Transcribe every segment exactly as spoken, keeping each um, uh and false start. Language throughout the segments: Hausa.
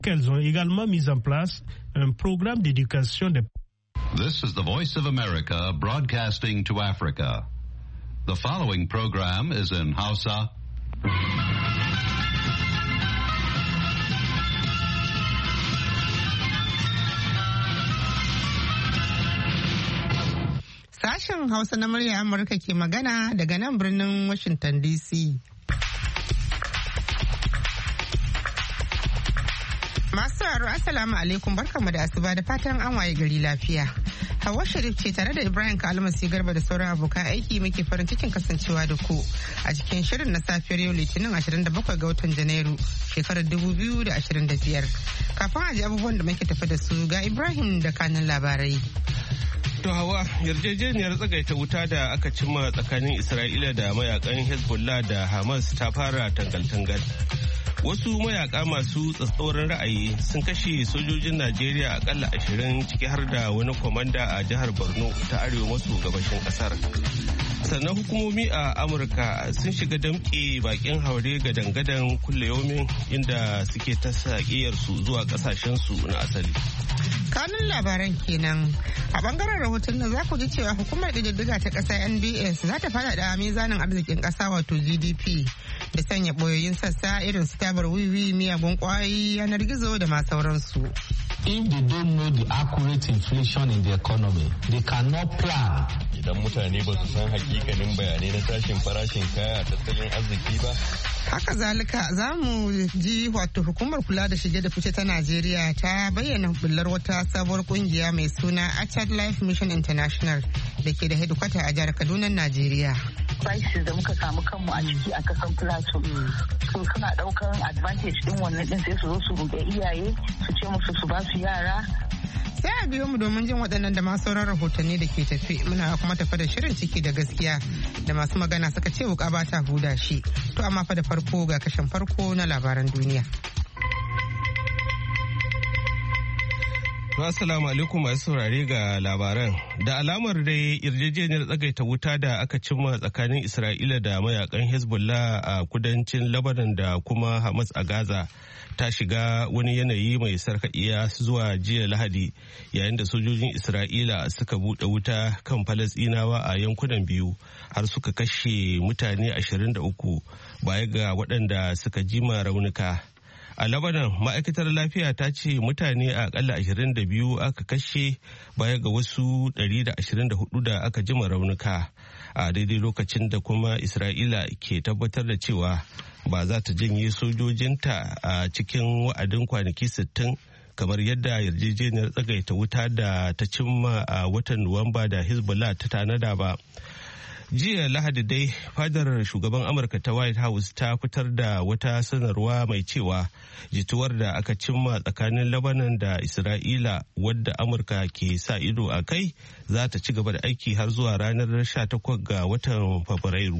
Elles ont également mis en place un programme d'éducation des... This is the Voice of America broadcasting to Africa. The following program is in Hausa. Sashen Hausa na murya Amurka ke magana daga nan birnin Washington D C. Masu sauraro Assalamu alaikum, barkanmu da asuba da fatan an waye gari lafiya. Hawwa Sharif ce tare da Ibrahim Kalmasi Garba da sauran abokan aiki muke farin cikin kasancewa da ku a cikin shirin na safiyar yau Litinin ashirin da bakwai ga watan Janairu shekarar dubu biyu da ashirin da biyar. Kafin a ji abubuwan da muke tafi da su ga Ibrahim da kanin labarai. To Hawa, yarjejeniyar tsagaita wuta da aka cimma tsakanin Isra'ila da mayakan Hezbollah da Hamas ta fara tangal-tangal. Wasu mayaka masu tsatsauran ra'ayi sun kashe sojojin Najeriya akalla ashirin ciki har da wani kwamanda a jihar Borno ta arewa maso gabashin kasar. Sannan hukumomi a Amurka sun shiga damƙe bakin haure ga dangadan kulle yomin inda suke ta saƙiyarsu zuwa ƙasashensu na asali. Kanun labaran kenan a bangaren rahoton nan za ku ji cewa hukumar ƙididdiga ta ƙasa N B S za ta faɗaɗa mizanin arzikin ƙasa wato G D P da sanya ɓoyoyin sassa irin su tabar wiwi miyagun ƙwayoyi yanar gizo da ma sauransu. If they don't know the accurate inflation in the economy, they cannot plan. Idan mutane ba su san hakikanin bayanai na tashin farashin kaya a tattalin arziki ba. Haka zalika za mu ji wato hukumar kula da shige da fice ta Najeriya ta bayyana bullar wata sabuwar kungiya mai suna Achad Life Mission International da ke da hedikwata a jihar Kaduna, Najeriya. Crisis da muka samu kanmu a ciki a kasan Plateau. So suna daukan advantage din wannan din sai su zo su buɗe iyaye su ce musu su ba su yara. Sai a biyo mu domin jin waɗannan da masu sauran rahotanni da ke tafi, muna kuma tafi da shirin ciki da gaskiya da masu magana suka ce wuka ba ta huda shi. To amma fa da farko ga kashin farko na labaran duniya. Assalamu alaikum masu saurare ga labaran. Da alamar dai yarjejeniyar tsagaita wuta da aka cimma tsakanin Isra'ila da mayakan Hezbollah a kudancin Lebanon da kuma Hamas a Gaza ta shiga wani yanayi mai sarkaɗiya zuwa jiya Lahadi yayin da sojojin Isra'ila suka buɗe wuta kan Falasɗinawa a yankunan biyu har suka kashe mutane ashirin da uku baya ga waɗanda suka jima raunuka. A Lebanon, ma'aikatar lafiya ta ce mutane a akalla ashirin da biyu aka kashe baya ga wasu ɗari da ashirin da hudu da aka jima raunuka a daidai lokacin da kuma Isra'ila ke tabbatar da cewa ba za ta janye sojojinta a cikin wa'adin kwanaki sittin kamar yadda yarjejeniyar tsagaita wuta da ta cimma a watan Nuwamba da Hezbollah ta tanada ba. Jiya Lahadi dai fadar shugaban Amurka ta White House ta fitar da wata sanarwa mai cewa jituwar da aka cimma tsakanin Lebanon da Isra'ila wadda Amurka ke sa ido a kai za ta ci gaba da aiki har zuwa ranar sha takwas ga watan Fabrairu.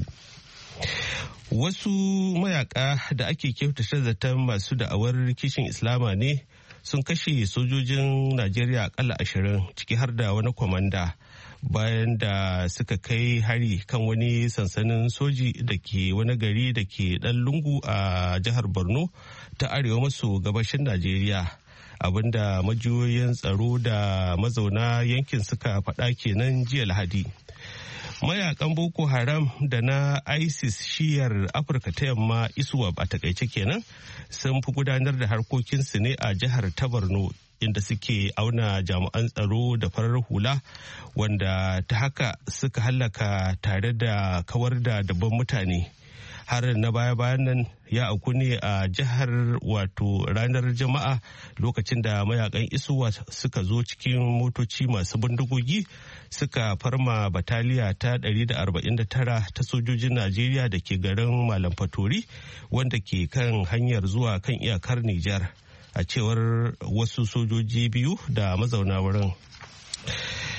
Wasu mayaka da ake kyautata zaton masu da'awar kishin Islama ne sun kashe sojojin Najeriya akalla ashirin ciki har da wani kwamanda. Bayan da suka kai hari kan wani sansanin soji da ke wani gari da ke ɗan lungu a jihar Borno ta arewa maso gabashin Najeriya. Abinda majiyoyin tsaro da mazauna yankin suka faɗa kenan jiya Lahadi. Mayakan Boko Haram da na ISIS shiyar Afirka ta yamma ISWAP a takaice kenan sun fi gudanar da harkokinsu ne a jihar ta Borno inda suke auna jami'an tsaro da farar hula wanda ta haka suka hallaka tare da kawar da dabban mutane. Harin na baya-bayan nan ya auku ne a jihar wato ranar Juma'a lokacin da mayakan isuwa suka zo cikin motoci masu bindigogi suka farma bataliya ta ɗari da arba'in da tara ta sojojin Najeriya da ke garin Malam Fatori wanda ke kan hanyar zuwa kan iyakar Nijar. A cewar wasu sojoji biyu da mazauna wurin.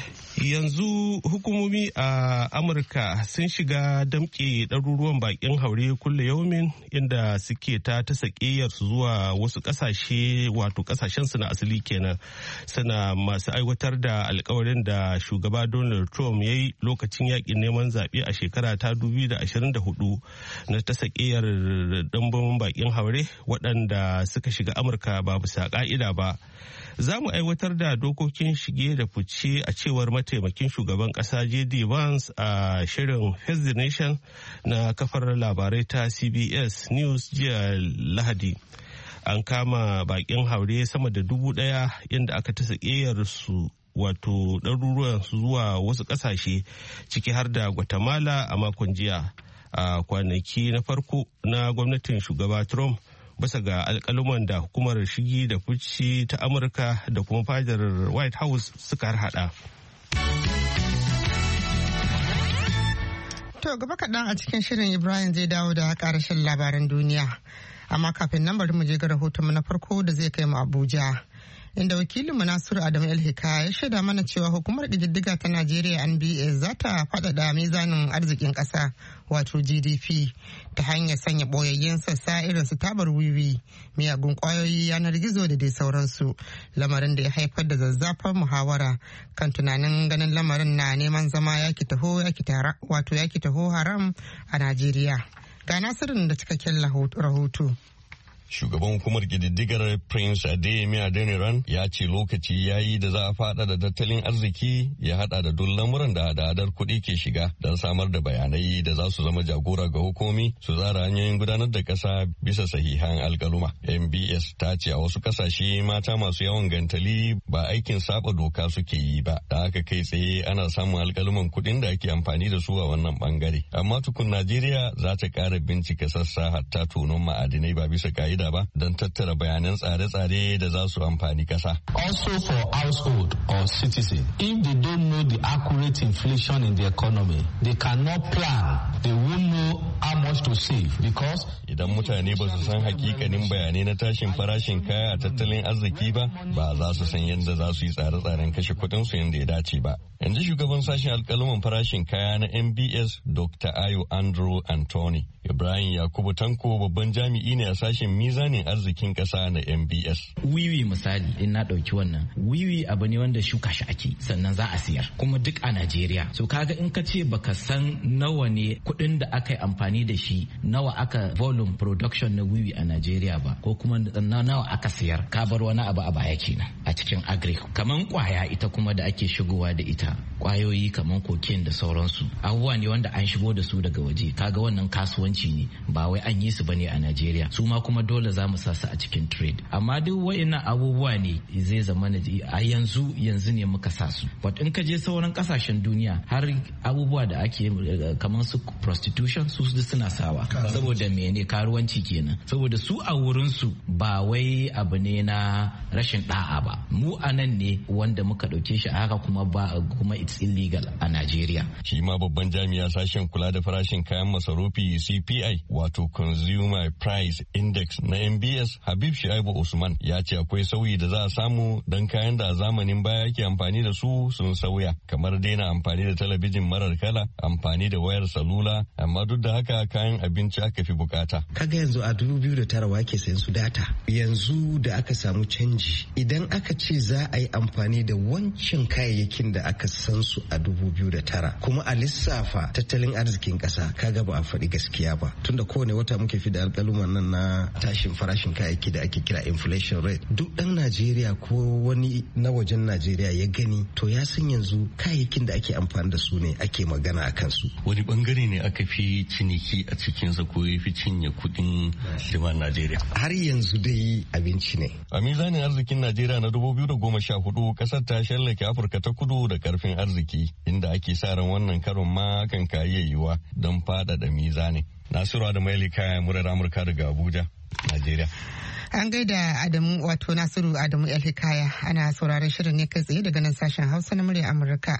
Yanzu hukumomi a Amurka sun shiga damƙe ɗaruruwan baƙin haure kulle yaumin inda suke ta ta sakiyarsu zuwa wasu ƙasashe wato ƙasashensu na asali kenan suna masu aiwatar da alkawarin da shugaba Donald Trump ya yi lokacin yaƙin neman zaɓe a shekara ta dubu biyu da ashirin da hudu na ta sakiyar ɗimbin baƙin haure waɗanda suka shiga Amurka ba bisa ƙa'ida ba. Za mu aiwatar da dokokin shige da fice a cewar mataimakin shugaban kasa J D Vance a shirin Face the Nation na kafar labarai ta C B S News jiya Lahadi. An kama bakin haure sama da dubu daya inda aka ta su wato ɗaruruwan su zuwa wasu ƙasashe ciki har da Guatemala a makon jiya a kwanaki na farko na gwamnatin shugaba Trump. Bisa ga alkaluman da hukumar shigi da fice ta Amurka da kuma fadar White House suka harhaɗa. To gaba kaɗan a cikin shirin Ibrahim zai dawo da ƙarashin labaran duniya. Amma kafin nan bari mu je ga rahotonmu na farko da zai kai mu Abuja. Inda wakilinmu Nasiru Adamu El-Hikaya ya shaida mana cewa hukumar ƙididdiga ta Najeriya N B S za ta faɗaɗa mizanin arzikin ƙasa wato G D P ta hanyar sanya ɓoyayyen sassa irin su tabar wiwi, miyagun ƙwayoyi, yanar gizo da dai sauransu. Lamarin da ya haifar da zazzafar muhawara kan tunanin ganin lamarin na neman zama yaki taho yaki tara wato yaki taho haram a Najeriya. Ga Nasirin da cikakken rahoto. Shugaban hukumar ƙididdigar Prince Adeyemi Adeniran ya ce lokaci ya yi da za a fada da tattalin arziki ya hada da duk lamuran da hada-hadar kuɗi ke shiga don samar da bayanai da za su zama jagora ga hukumi su tsara hanyoyin gudanar da ƙasa bisa sahihan alkaluma. N B S ta ce a wasu ƙasashe mata masu yawan gantali ba aikin saba doka suke yi ba, da haka kai tsaye ana samun alkaluman kuɗin da ake amfani da su a wannan bangare. Amma tukun Najeriya za ta ƙara bincika sassa hatta tonon ma'adinai ba bisa ka'ida ba don tattara bayanan tsare-tsare da za su amfani kasa. Also for household or citizen, if they don't know the accurate inflation in the economy, they cannot plan. They won't know how much to save because idan mutane ba su san hakikanin bayanai na tashin farashin kaya a tattalin arziki ba, ba za su san yadda za su yi tsare-tsaren kashe kuɗin su yadda ya dace ba. Yanzu shugaban sashen alkaluman farashin kaya na N B S Doctor Ayo Andrew Anthony. Ibrahim Yakubu Tanko babban jami'i ne a sashen mizanin arzikin ƙasa na N B S. Wiwi misali in na ɗauki wannan. Wiwi abu ne wanda shuka shi ake sannan za a siyar kuma duk a Najeriya. So kaga in ka ce baka san nawa ne kuɗin da aka yi amfani da shi nawa aka volume production na wiwi a Najeriya ba ko kuma nawa aka siyar ka bar wani abu a baya kenan a cikin agri. Kaman kwaya ita kuma da ake shigowa da ita kwayoyi kaman cocaine da sauransu abubuwa ne wanda an shigo da su daga waje kaga wannan kasuwanci ne ba wai an yi su bane a Najeriya su ma kuma dole za mu sa su a cikin trade amma duk wayannan abubuwa ne zai zama a yanzu yanzu ne muka sa su but in ka je sauran kasashen duniya har abubuwa da ake kaman su prostitution su suna sawa saboda mene karuwanci kenan saboda su a wurin su ba wai abu ne na rashin da'a ba mu anan ne wanda muka dauke shi a haka kuma ba kuma it's illegal a Najeriya. Shi ma babban jami'a sashen kula da farashin kayan masarufi C P I wato Consumer Price Index na N B S Habib Shaibu Usman ya ce akwai sauyi da za a samu don kayan da a zamanin baya ke amfani da su sun sauya kamar daina amfani da talabijin marar kala amfani da wayar salula amma duk da haka kayan abinci aka fi bukata. Kaga yanzu a dubu biyu da tara wake sayan su data yanzu da aka samu canji idan aka ce za a yi amfani da wancan kayayyakin da aka san su a dubu biyu da tara kuma a lissafa tattalin arzikin kasa kaga ba a faɗi gaskiya ba tunda kowane wata muke fi da alƙaluman nan na tashin farashin kayayyaki da ake kira inflation rate duk ɗan Najeriya ko wani na wajen Najeriya ya gani to ya san yanzu kayayyakin da ake amfani da su ne ake magana a kansu. Wani bangare ne aka fi ciniki a cikinsa ko ya fi cinye kuɗin jama'ar Najeriya? Har yanzu dai abinci ne. A mizanin arzikin Najeriya na dubu biyu da goma sha hudu kasar ta shallake Afirka ta kudu da karfin arziki inda ake sa ran wannan karon ma kan kayi yiwuwa don faɗaɗa mizanin. Nasiru Adamu Elika murar Amurka daga Abuja, Najeriya. An gaida Adamu wato Nasiru Adamu El-Hikaya ana sauraron shirin ne kai tsaye daga nan sashen Hausa na murya Amurka.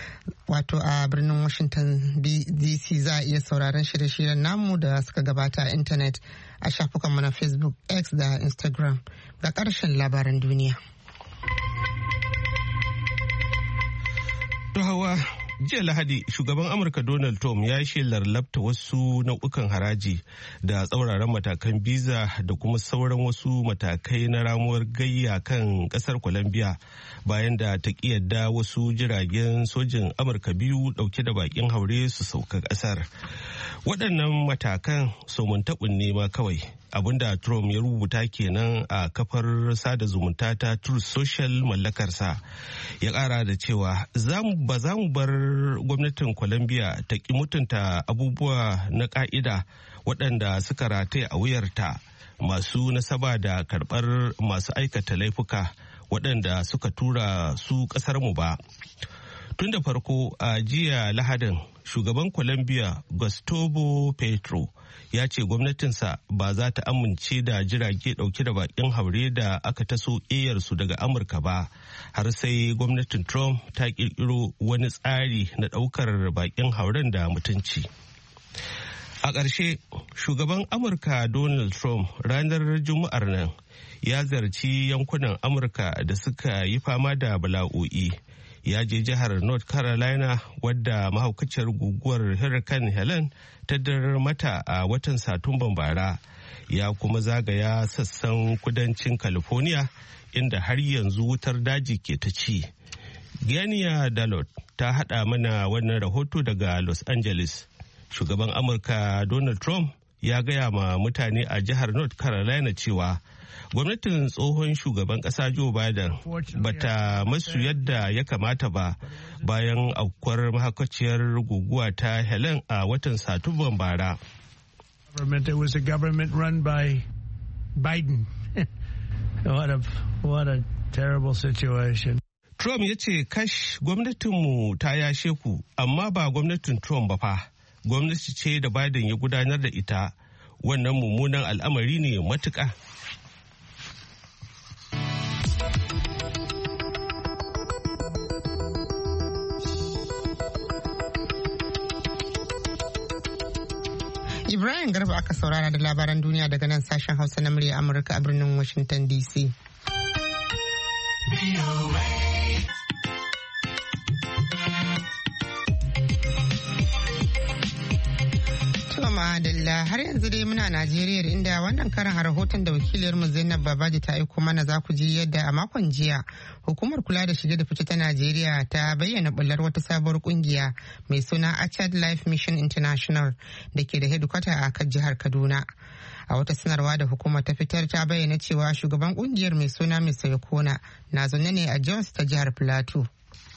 Wato a birnin Washington D C za a iya sauraron shirye-shiryen namu da suka gabata a intanet a shafukanmu na Facebook, X da Instagram. Ga ƙarshen labaran duniya. To Hawa, jiya Lahadi shugaban Amurka Donald Trump ya yi shelar labta wasu nau'ukan haraji da tsauraran matakan biza da kuma sauran wasu matakai na ramuwar gayya kan kasar Colombia bayan da ta kiyarda wasu jiragen sojin Amurka biyu dauke da bakin haure su sauka kasar. Waɗannan matakan somun taɓin nema kawai. Abinda Trump ya rubuta kenan a kafar sada zumunta ta Truth Social mallakarsa. Ya ƙara da cewa ba za mu bar gwamnatin Colombia ta ƙi mutunta abubuwa na ƙa'ida waɗanda suka rataye a wuyarta masu nasaba da karɓar masu aikata laifuka waɗanda suka tura su ƙasarmu ba. Tun da farko a jiya Lahadin shugaban Colombia Gustavo Petro ya ce gwamnatinsa ba za ta amince da jirage dauke da bakin haure da aka taso su daga Amurka ba har sai gwamnatin Trump ta kirkiro wani tsari na daukar bakin hauren da mutunci. A ƙarshe shugaban Amurka Donald Trump ranar Juma'ar nan ya zarci yankunan Amurka da suka yi fama da bala'o'i. Ya je jihar North Carolina wadda mahaukaciyar guguwar Hurricane Helen ta darar mata a watan Satumban bara. Ya kuma zagaya sassan kudancin California inda har yanzu wutar daji ke ta ci. Giannia Dalot ta hada mana wannan rahoto daga Los Angeles. Shugaban Amurka Donald Trump ya gaya ma mutane a jihar North Carolina cewa gwamnatin tsohon shugaban kasa Joe Biden bata masu yadda ya kamata ba bayan aukuwar mahaukaciyar guguwa ta Helen a watan Satumban bara. It was a government run by Biden. What a, what a terrible situation. Trump ya ce kash gwamnatinmu ta yashe ku amma ba gwamnatin Trump ba fa. Gwamnati ce da Biden ya gudanar da ita. Wannan mummunan al'amari ne matuƙa. Ibrahim Garba aka saurara da labaran duniya daga nan sashen Hausa na murya Amurka a birnin Washington D C. Adalla har yanzu dai muna Najeriya inda wannan karan a rahoton da wakiliyar mu Zainab Babaji ta aiko mana za ku ji yadda a makon jiya hukumar kula da shige da fice ta Najeriya ta bayyana bullar wata sabuwar kungiya mai suna Archard Life Mission International da ke da hedikwata a kan jihar Kaduna. A wata sanarwa da hukumar ta fitar ta bayyana cewa shugaban kungiyar mai suna Mister Yokona na zaune ne a Jos ta jihar Plateau.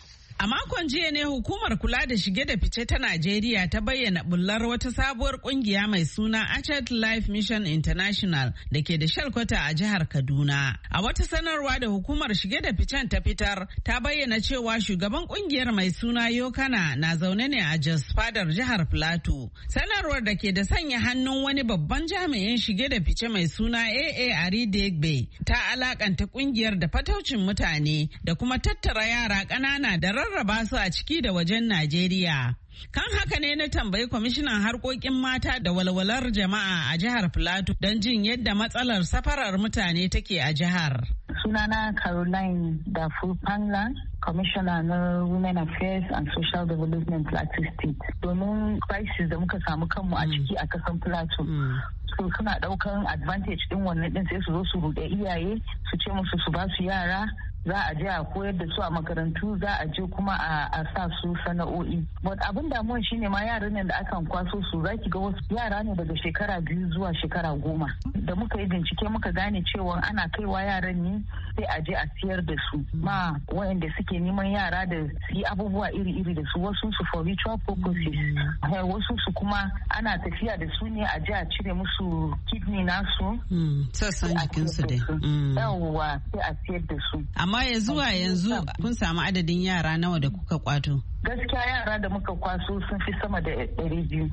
A makon jiya ne hukumar kula da shige da fice ta Najeriya ta bayyana bullar wata sabuwar kungiya mai suna Archard Life Mission International da ke da shalkwata a jihar Kaduna. A wata sanarwa da hukumar shige da ficen ta fitar ta bayyana cewa shugaban kungiyar mai suna Yokana na zaune ne a Jos fadar jihar Plateau. Sanarwar da ke da sanya hannun wani babban jami'in shige da fice mai suna A A Aridegbe ta alakanta kungiyar da fataucin mutane da kuma tattara yara ƙanana da rarraba su a ciki da wajen Najeriya. Kan haka ne na tambayi kwamishinan harkokin mata da walwalar jama'a a jihar Plateau don jin yadda matsalar safarar mutane take a jihar. Sunana Caroline Dafu Pangla, Commissioner na Women Affairs and Social Development Plateau State. Domin crisis da muka samu kanmu a ciki a kasan Plateau. So suna daukan advantage din wannan din sai su zo su ruɗe iyaye su ce musu su ba su yara za a je a koyar da su a makarantu za a je kuma a sa su sana'o'i. But abin damuwa shine ma yaran nan da akan kwaso su za ki ga wasu yara ne daga shekara biyu zuwa shekara goma. Da muka yi bincike muka gane cewa ana kaiwa yaran ne sai a je a siyar da su ma wayanda suke neman yara da su yi abubuwa iri-iri da su wasu su for ritual purposes. Wasu su kuma ana tafiya da su ne a je a cire musu kidney nasu. Sassan jikinsu dai. Yawwa sai a siyar da su. Amma ya zuwa yanzu kun samu adadin yara nawa da kuka kwato? Gaskiya yara da muka kwaso sun fi sama da ɗari biyu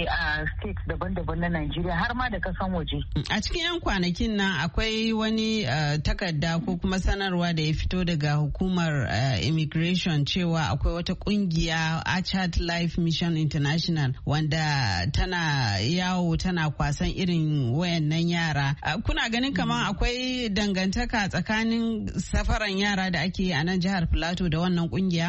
a states daban-daban na Najeriya har ma da kasan waje. A cikin 'yan kwanakin nan akwai wani takarda ko kuma sanarwa da ya fito daga hukumar immigration cewa akwai wata kungiya Archard Life Mission International wanda tana yawo tana kwasan irin wayannan yara. Kuna ganin kamar akwai dangantaka tsakanin safaran yara da ake yi a nan jihar Plateau da wannan kungiya?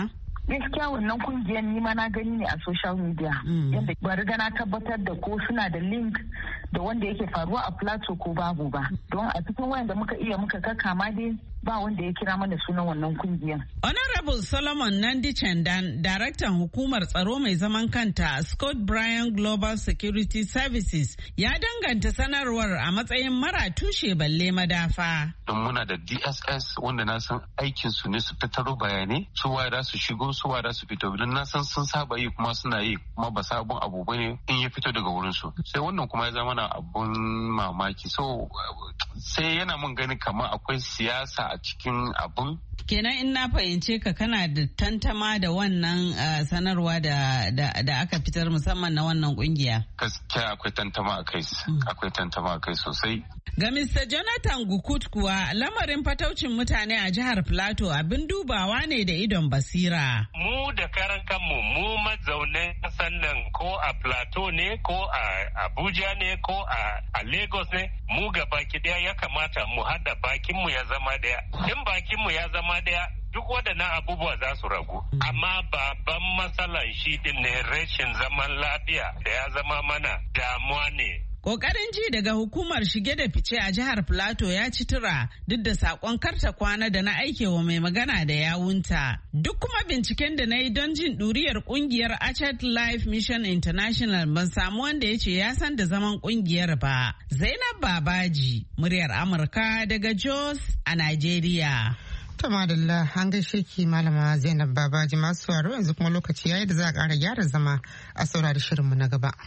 gaskiya wannan kungiyar ni ma na gani ne a social media yadda ba riga na tabbatar da ko suna da link da wanda yake faruwa a Plateau ko babu ba, don a cikin wayanda muka iya muka kama dai ba wanda ya kira mana sunan wannan kungiyar. Honorable Solomon Nandi Chandan, daraktan hukumar tsaro mai zaman kanta Scott Bryan Global Security Services, ya danganta sanarwar a matsayin mara tushe balle madafa. Don muna da D S S wanda na san aikin su ne su tattaro bayanai, su waye da su shigo, su waye da su fito. Don na san sun saba yi kuma suna yi kuma ba sabon abu bane in ya fito daga wurin su. Sai wannan kuma ya zama na abun mamaki. So sai yana mun gani kamar akwai siyasa a cikin abun. Kenan in na fahimce ka kana da tantama da wannan uh, sanarwa da, da, da aka fitar musamman na wannan kungiya. Gaskiya akwai tantama a kai, mm. akwai tantama a kai sosai. Ga Mister Jonathan Gukut kuwa lamarin fataucin mutane a jihar Plateau abin dubawa ne da idon basira. Mu da karan kanmu mu mazaunan kasan nan ko a Plateau ne ko a Abuja ne ko a, a Lagos ne, mu ga baki daya ya kamata mu hada bakinmu ya zama daya. In bakinmu ya zama daya duk waɗannan abubuwa za su ragu. Amma babban matsalar shi din ne rashin zaman lafiya da ya zama mana damuwa ne. Ƙoƙarin ji daga hukumar shige da fice a jihar Plateau ya ci tura duk da saƙon karta kwana da na aike wa mai magana da yawunta. Duk kuma binciken da na yi don jin ɗuriyar ƙungiyar Achat Life Mission International ban samu wanda ya ce ya san da zaman ƙungiyar ba. Zainab Babaji, muryar Amurka daga Jos a Najeriya. Ta madalla an gaishe ki malama Zainab Babaji, masu sauraro yanzu kuma lokaci yayi da za a ƙara gyara zama a saurari shirinmu na gaba.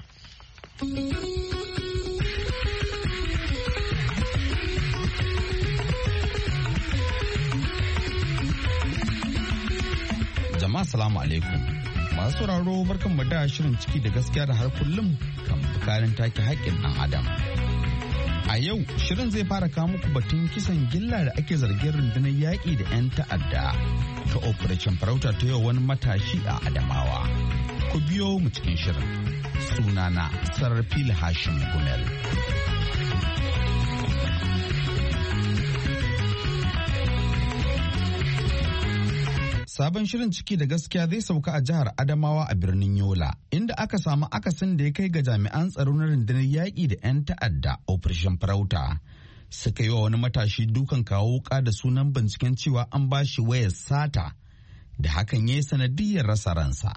Jama'a salamu alaikum. Masu sauraro barkanmu da shirin ciki da gaskiya da har kullum kan bukarin take haƙƙin ɗan adam. A yau shirin zai fara kawo muku batun kisan gilla da ake zargin rundunar yaƙi da 'yan ta'adda ta operation farauta ta yau wani matashi a Adamawa. Ku biyo mu cikin shirin. Sunana Sarfil Hashim Gumel. Sabon shirin ciki da gaskiya zai sauka a jihar Adamawa a birnin Yola, inda aka samu akasin da ya kai ga jami'an tsaro na rundunar yaƙi da 'yan ta'adda Operation Farauta. Suka yi wa wani matashi dukan kawo wuka da sunan binciken cewa an ba shi wayar sata, da hakan ya yi sanadiyyar rasa ransa.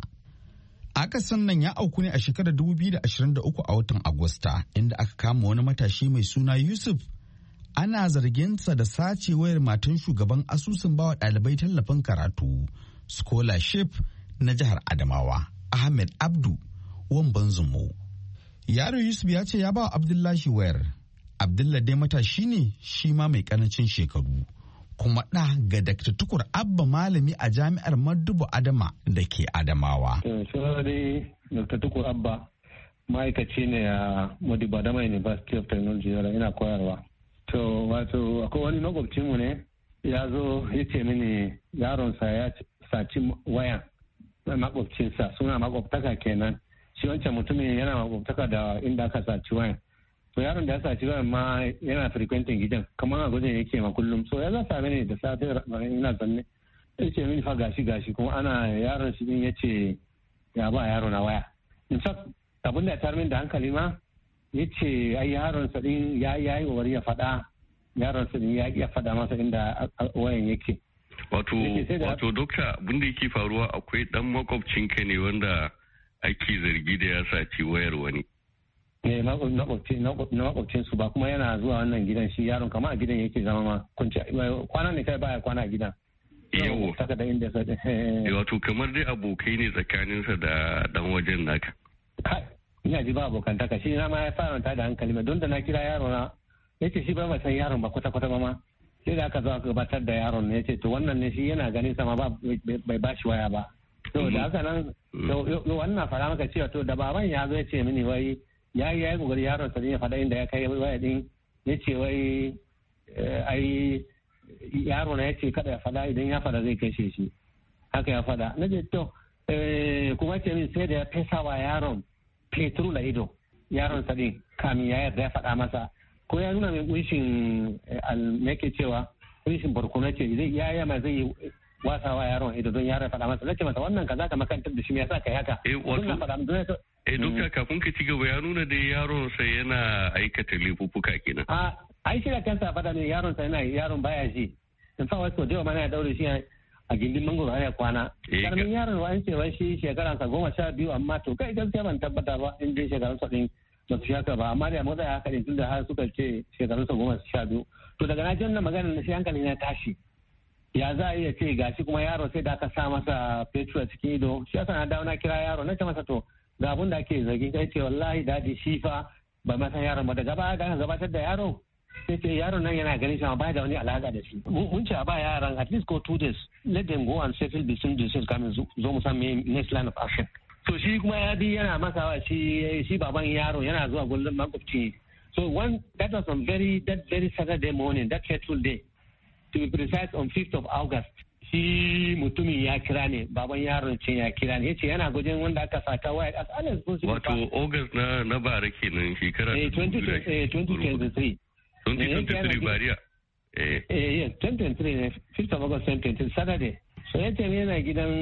Akasin nan ya auku ne a shekarar dubu biyu da ashirin da uku a watan Agusta, inda aka kama wani matashi mai suna Yusuf. Ana zarginsa da sace wayar matan shugaban asusun bawa ɗalibai tallafin karatu scholarship na jihar Adamawa, Ahmed Abdu Wamban Zumo. Yaro Yusuf ya ce ya ba Abdullahi wayar. Abdullahi dai matashi ne shi ma mai ƙarancin shekaru, kuma ɗa ga Dakta Tukur Abba malami a jami'ar Madubu Adama da ke Adamawa. Sunana Dakta Tukur Abba ma'aikaci ne a Madubu Adama University of Technology, ina koyarwa. To wato akwai wani makwabcinmu ne ya zo ya ce mini yaronsa ya saci wayan makwabcinsa, suna makwabtaka kenan. Shi wancan mutumin yana makwabtaka da inda aka saci wayan. To yaron da ya saci wayan ma yana frequenting gidan kamar a gwajin yake ma kullum. So ya za same ni da safe ina zanne. Ya ce mini fa gashi gashi kuma ana yaron shi din ya ce ya ba yaro na waya. In fact abin da ya tar min da hankali ma ya ce ai yaron sa din ya yi wari ya faɗa yaron sa din ya iya faɗa masa inda wayan yake. Wato wato dokta abin da yake faruwa akwai dan makwabcinka ne wanda ake zargi da ya saci wayar wani. Ne na makwabcin su ba kuma yana zuwa wannan gidan shi yaron kama a gidan yake zama ma kunci kwana ne kai baya kwana a gidan. Yawo. Saka da inda sa. Wato kamar dai abokai ne tsakaninsa da dan wajen naka. Ina ji ba abokantaka shi na ma ya fara ta da hankali mai don da na kira yaro na yace shi ba mai san yaron ba kwata kwata ba ma sai da aka zo aka gabatar da yaron ne yace to wannan ne shi yana ganin sama ba bai ba shi waya ba to da haka nan to wannan fara maka cewa to da baban ya zo yace mini wai yayi yayi kokari yaron sa ya faɗa inda ya kai waya din yace wai ai yaro na yace kada ya faɗa idan ya faɗa zai kashe shi haka ya faɗa nace to kuma ce min sai da ya fesa wa yaron Petru da ido yaron sa din kamin ya yarda ya faɗa masa ko ya nuna mai kunshin yake cewa kunshin barkono ce zai ya yama zai wasawa yaron ido don yaron faɗa masa nace masa wannan kaza ka makantar da shi me yasa kai haka eh wato eh dokta kafin ka ci gaba ya nuna da yaron sa yana aikata laifuffuka kenan a ai shi da kansa faɗa ne yaron sa yana yaron baya ji in fa wasu da yawa mana ya daure shi a gindin mangoro ya kwana karamin yaron wa an ce wai shi shekaran sa goma sha biyu amma to kai gaskiya ban tabbata ba in dai shekarun sa din ba su haka ba amma da motsa haka din tunda har suka ce shekarun sa goma sha biyu to daga na ji wannan magana na shi hankalin ya tashi ya za a iya ce gashi kuma yaro sai da aka sa masa fetur a cikin ido shi yasa na dawo na kira yaro na ce masa to ga abun da ake zargin kai ce wallahi dadi shi fa ba ma san yaron ba daga baya da aka gabatar da yaro sai ce yaron nan yana ganin shi amma ba da wani alaka da shi mun ce a ba yaran at least go two days let them go and settle the sin disease kamin zo mu san me next line of action so shi kuma ya bi yana masa shi shi baban yaro yana zuwa gullun makwabci so one that was on very that very Saturday morning that fateful day to be precise on fifth of August shi mutumin ya kira ne baban yaron ce ya kira ne yace yana gujin wanda aka saka waya as always wato August na na bara kenan shekara eh twenty twenty-three twenty twenty-three bariya eh eh twenty twenty-three ne fifth of August twenty twenty Saturday so yace yana gidan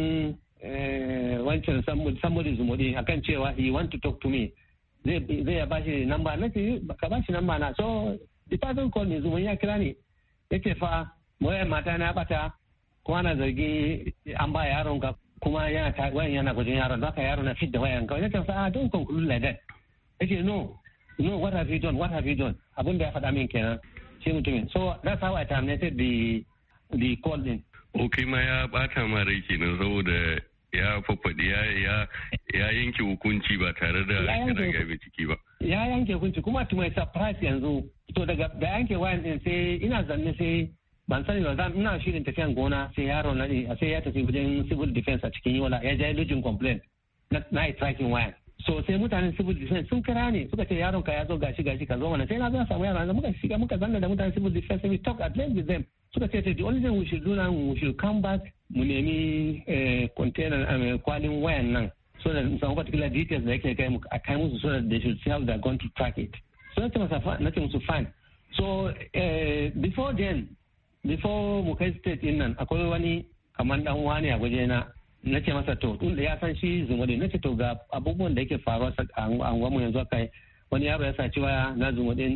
eh wancan somebody zumudi akan cewa he want to talk to me zai zai ba shi number na ce ka ba shi number na so the person called me zumun ya kira ne yace fa wayan mata na bata kuma na zargi an ba yaron ka kuma yana ta wayan yana gujin yaron haka yaron na fit da wayan ka yace fa don't conclude like that yace no no what have you done what have you done abun da ya faɗa min kenan shi mutumin so that's how I terminated the the call din okay ma ya bata ma rai kenan saboda ya fafaɗi ya ya yanke hukunci ba tare da kana gabe ciki ba ya yanke hukunci kuma to my surprise yanzu to daga da yanke wayan din sai ina zanne sai ban sani ba zan ina shirin tafiyan gona sai yaro na sai ya tafi wajen civil defense a cikin yola ya je lodging complaint na na tracking wayan so sai mutanen civil defense sun kira ne suka ce yaron ka ya zo gashi gashi ka zo mana sai na zo samu yaron muka shiga muka zanna da mutanen civil defense we talk at length with them suka ce the only thing we should do now we should come back mu nemi container kwalin wayan nan so that some particular details da yake kai a kai musu so that they should see how they are going to track it so nace masa nace musu fine so uh, before then before mu kai state din nan akwai wani kamar dan wani a gwaje na nace masa to tun da ya san shi zumudi nace to ga abubuwan da yake faruwa a anguwan mu yanzu kai wani yaro ya saci waya na zumudin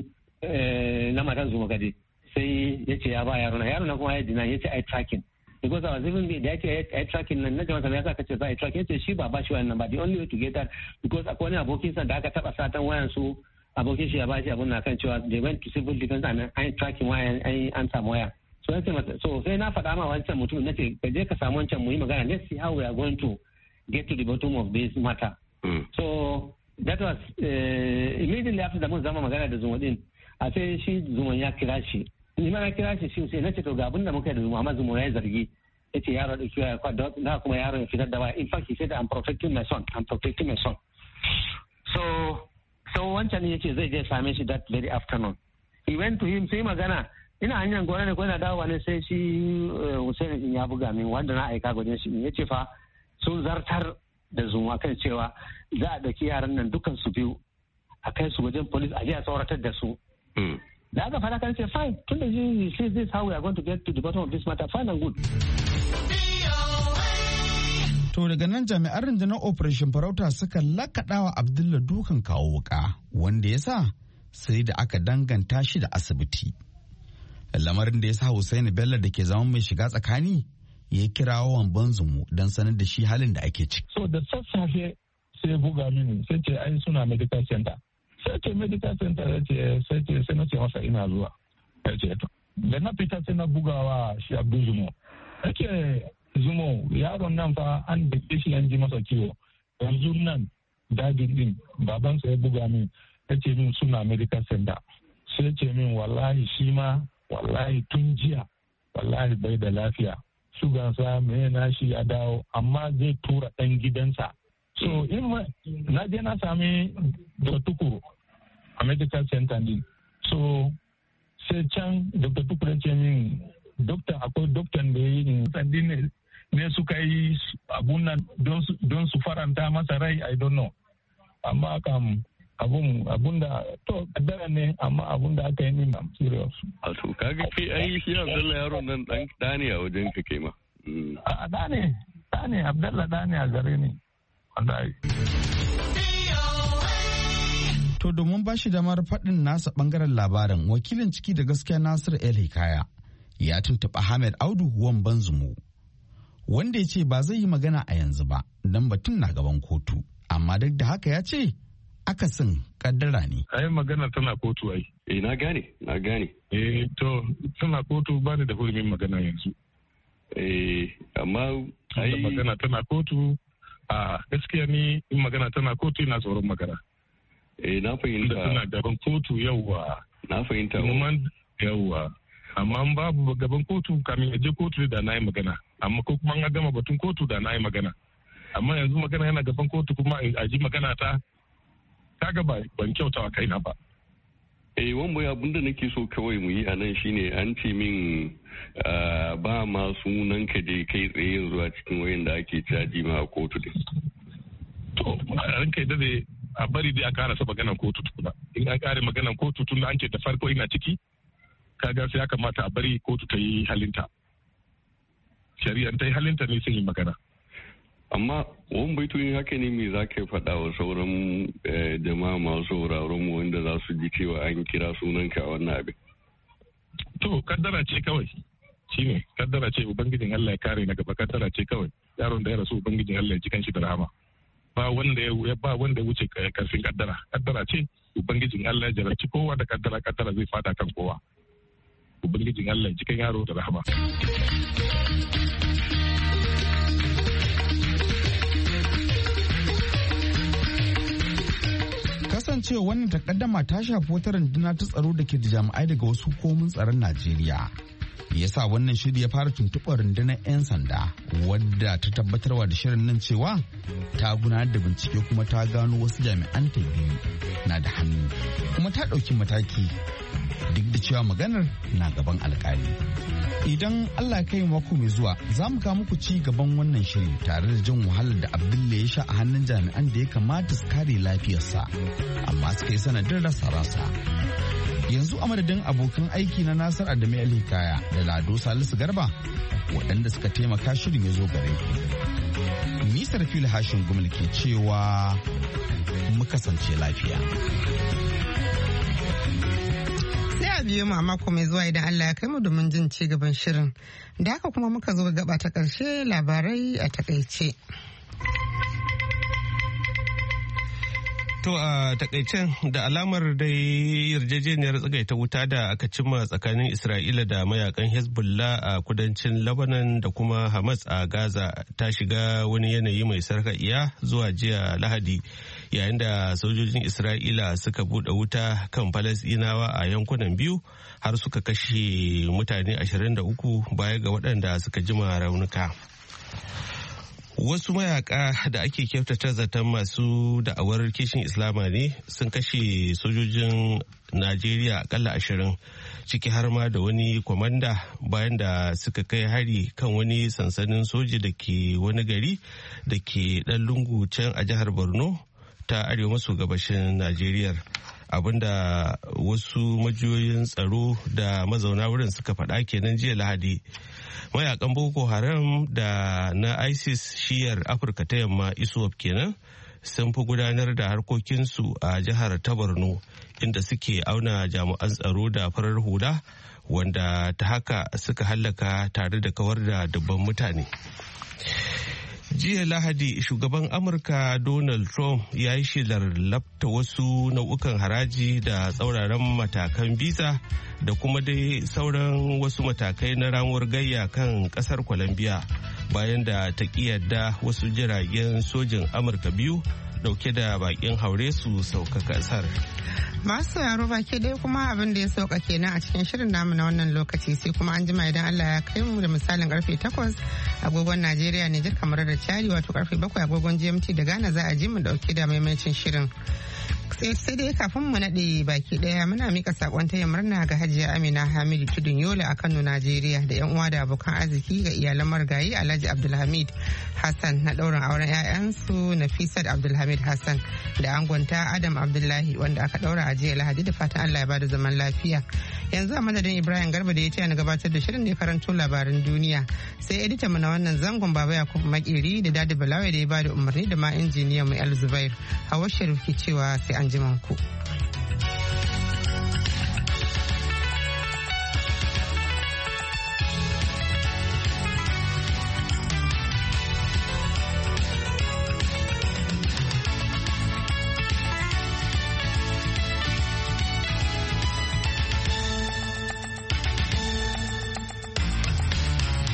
na matan zumugade sai yace ya ba yaro na yaro na kuma ya dina yace ai tracking because I was even da yace ai tracking nan nace masa ya sa kace za ai tracking yace shi ba ba shi wayan nan ba the only way to get that because akwai wani abokin sa da aka taba satan wayan su abokin shi ya ba shi abun na kan cewa they went to civil defense and ai tracking wayan ai an samu waya so nace masa so sai na faɗa ma wancan mutum nace ka je ka samu wancan mu yi magana let's see how we are going to get to the bottom of this matter mm. so that was uh, immediately after da mun zama magana da zuma din a sai shi zuman ya kira shi ni ma na kira shi shi sai nace to ga abin da muka yi da zuma amma zuma ya zargi yace yaro da kiyaye kwa da kuma yaro ya fitar da waya in fact he said I'm protecting my son I'm protecting my son so so wancan yace zai je same shi that very afternoon he went to him sai magana ina hanyar gona ne ko ina dawowa ne sai shi Hussein ya buga min wanda na aika gwajin shi ya ce fa sun zartar da zuma kan cewa za a ɗauki yaran nan dukan su biyu a kai su wajen police a je a tsoratar da su. Da aka fara kan ce fine tun da shi says this how we are going to get to the bottom of this matter fine and good. To daga nan jami'an rundunar operation farauta suka lakaɗa wa Abdullah dukan kawo wuka wanda ya sa sai da aka danganta shi da asibiti. Lamarin da ya sa Hussaini Bello da ke zama mai shiga tsakani ya kira Wamban Zumu don sanar da shi halin da ake ciki. So da sassafe sai buga mini sai ce ai suna medical center. Sai ce medical center ya ce sai ce sai na ce masa ina zuwa. Ya ce to. Da na fita sai na bugawa shi Abdul Zumo. Ya ce Zumo yaron nan fa an da shi an ji masa kiwo. Yanzu nan dagin din babansa ya buga min ya ce min suna medical center. Sai ce min wallahi shi ma wallahi tun jiya wallahi bai da lafiya shugansa mai na shi ya dawo amma zai tura ɗan gidansa so in na je na sami da tukuru a medical center din so sai can dr tukuru ce min dokta akwai doktan da ya yi sandi ne suka yi abun nan don su faranta masa rai I don't know amma kam abun abun da to kaddara ne amma abun da aka yi min am serious a to kaga kai ai shi Abdullahi yaron nan dan dani a wajen ka kai ma A da ne, da ne, Abdallah da ne a gare ni. To domin ba shi damar faɗin nasa ɓangaren labarin, wakilin ciki da gaskiya Nasir El Hikaya ya tuntuɓa Ahmed Audu Wan Banzumo, wanda ya ce ba zai yi magana a yanzu ba don batun na gaban kotu. Amma duk da haka ya ce akasin kaddara ne. Ai magana tana kotu ai. Eh na gane, na gane. Eh to tana kotu ba ni da hurumin magana yanzu. Eh amma ai magana tana kotu. A gaskiya ni in magana tana kotu ina tsoron magana. Eh na fahimta. Da tana gaban kotu yawwa. Na fahimta. Yawwa. Amma babu gaban kotu kamin ya je kotu da na yi magana. Amma ko kuma an gama batun kotu da na yi magana. Amma yanzu magana yana gaban kotu kuma a ji magana ta kaga ba ban kyautawa kaina ba. Eh wani bai abinda nake so kawai mu yi a nan shine an ce min ba ma sunan ka je kai tsaye yanzu a cikin wayan da ake caji ma a kotu din. To ran kai da a bari dai a karasa maganan kotu tukuna. In an kare maganan kotu tun da an ce da farko ina ciki kaga sai ya kamata a bari kotu ta yi halinta. Shari'an ta yi halinta ne sun yi magana. Amma wani baitoyin haka ne me za ka faɗa wa sauran jama'a masu sauraron mu wanda za su ji cewa an kira sunanka a wannan abin. To kaddara ce kawai shine kaddara ce ubangijin Allah ya kare na gaba kaddara ce kawai yaron da ya rasu ubangijin Allah ya ji kanshi da rahama ba wanda ya ba wanda ya wuce karfin kaddara kaddara ce ubangijin Allah ya jarabci kowa da kaddara kaddara zai fada kan kowa ubangijin Allah ya ji kan yaro da rahama. Kasancewa wannan takaddama ta shafi wata runduna ta tsaro da ke da jami'ai daga wasu hukumomin tsaron Najeriya. Yasa wannan shiri ya fara tuntuɓar rundunar 'yan sanda wadda ta tabbatarwa da shirin nan cewa ta gudanar da bincike kuma ta gano wasu jami'an ta biyu na da hannu kuma ta ɗauki mataki duk da cewa maganar na gaban alkali. Idan Allah ya kai mako mai zuwa za mu kawo muku ci gaban wannan shiri tare da jin wahalar da Abdullahi ya sha a hannun jami'an da ya kamata su kare lafiyarsa amma suka yi sanadin rasa rasa. Yanzu a madadin abokan aiki na Nasir Adamu Alhikaya da Lado Salisu Garba waɗanda suka taimaka shirin ya zo gare ku. Nisar fili hashin gumal ke cewa mu kasance lafiya. Sai a biyo mu a mako mai zuwa idan Allah ya kai mu domin jin ci gaban shirin. Da haka kuma muka zo gaba ta ƙarshe labarai a takaice. To a takaicen da alamar dai yarjejeniyar tsagaita wuta da aka cimma tsakanin Isra'ila da mayakan Hezbollah a kudancin Lebanon da kuma Hamas a Gaza ta shiga wani yanayi mai sarka'iya zuwa jiya Lahadi yayin da sojojin Isra'ila suka buɗe wuta kan Falasɗinawa a yankunan biyu har suka kashe mutane ashirin da uku baya ga waɗanda suka jima raunuka. Wasu mayaka da ake kyautata zaton masu da'awar kishin Islama ne sun kashe sojojin Najeriya akalla ashirin ciki har ma da wani kwamanda bayan da suka kai hari kan wani sansanin soji da ke wani gari da ke ɗan lungu can a jihar Borno ta arewa maso gabashin Najeriya. Abinda wasu majiyoyin tsaro da mazauna wurin suka faɗa kenan jiya Lahadi. Mayakan Boko Haram da na ISIS shiyar Afirka ta yamma ISWAP kenan sun fi gudanar da harkokinsu a jihar ta Borno inda suke auna jami'an tsaro da farar hula wanda ta haka suka hallaka tare da kawar da dubban mutane. Jiya Lahadi shugaban Amurka Donald Trump ya yi shelar lafta wasu nau'ukan haraji da tsauraran matakan bisa da kuma dai sauran wasu matakai na ramuwar gayya kan kasar Colombia bayan da ta kiyarda wasu jiragen sojin Amurka biyu dauke da bakin haure su sauka kasar. Masu yaro baki ɗaya kuma abin da ya sauka kenan a cikin shirin namu na wannan lokaci sai kuma an jima idan Allah ya kai mu da misalin karfe takwas agogon Najeriya Nijar kamar da Chadi wato karfe bakwai agogon G M T da Ghana za a ji mu dauke da maimacin shirin. sai dai kafin mu naɗe baki ɗaya muna mika sakon taya murna ga Hajiya Amina Hamidu Tudun Yola a Kano Najeriya da yan uwa da abokan arziki ga iyalan margayi Alhaji Abdulhamid Hassan na ɗaurin auren 'ya'yansu Nafisat Abdulhamid Hassan da angonta Adam Abdullahi wanda aka ɗaura a jiya Lahadi da fatan Allah ya bada zaman lafiya. Yanzu a madadin Ibrahim Garba da ya taya na gabatar da shirin da ya karanto labaran duniya sai editan mu na wannan zangon Baba Yakubu Makeri da Dadi Balawe da ya bada umarni da ma injiniyan mu El Zubair. Hawa Sharif ke cewa sai an ji ku.